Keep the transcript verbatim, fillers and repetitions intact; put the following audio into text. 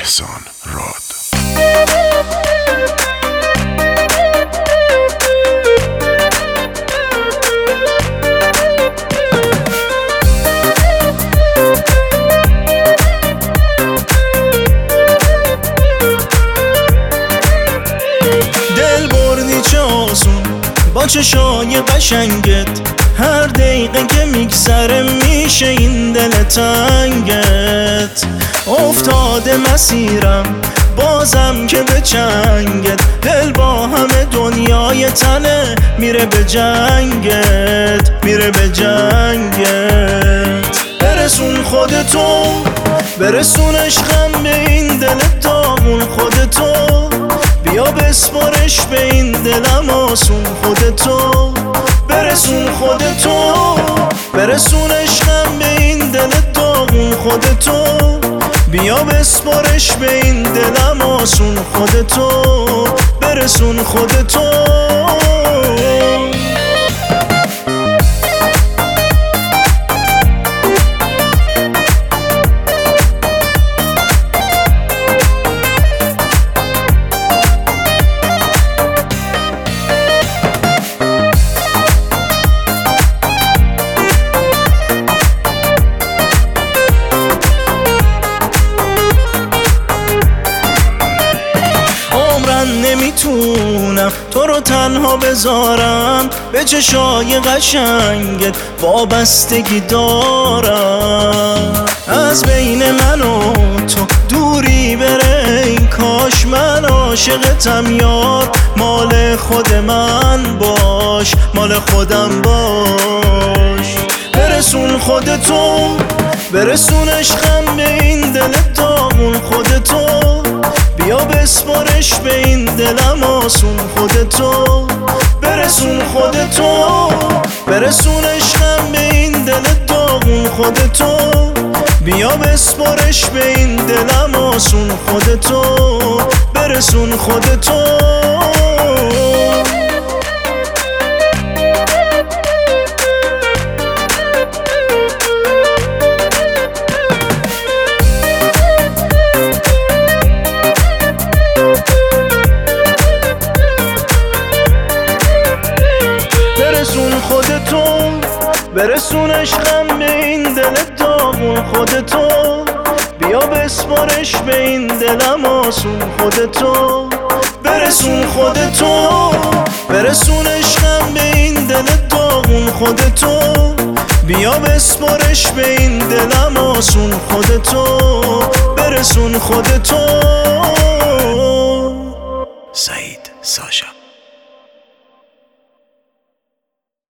احسان راد. دل بردی چه آسون با چشای قشنگت، هر دقیقه که میگذره میشه این دل تنگت. افتاده مسیرم بازم که به چنگت، دل با همه دنیای تنه میره به جنگت، میره به جنگت. برسون خودتو، برسون عشقم به این دل داغون خودتو، بیا بسپارش به این دلم آسون خودتو. برسون خودتو، برسون عشقم به این دل داغون خودتو، بیا بسپارش به این دلم آسون خودتو. برسون خودتو. نمیتونم تو رو تنها بذارم، به چشای قشنگت وابستگی دارم. از بین من و تو دوری بره، این کاش من عاشقتم یار، مال خود من باش، مال خودم باش. برسون خودتو، برسون عشقم به این دل داغون خودتو، بیا بسپارش به این دلم آسون خودتو. برسون خودتو، برسون عشقم به این دل داغون خودتو، بیا بسپارش به این دلم آسون خودتو. برسون خودتو. برسون خودتو، برسون عشقم به این دل داغون خودتو، بیا بسپارش به این دلم آسون خودتو. برسون خودتو، برسون عشقم به این دل داغون خودتو، بیا بسپارش به این دلم آسون خودتو. برسون خودتو. سعید ساشا.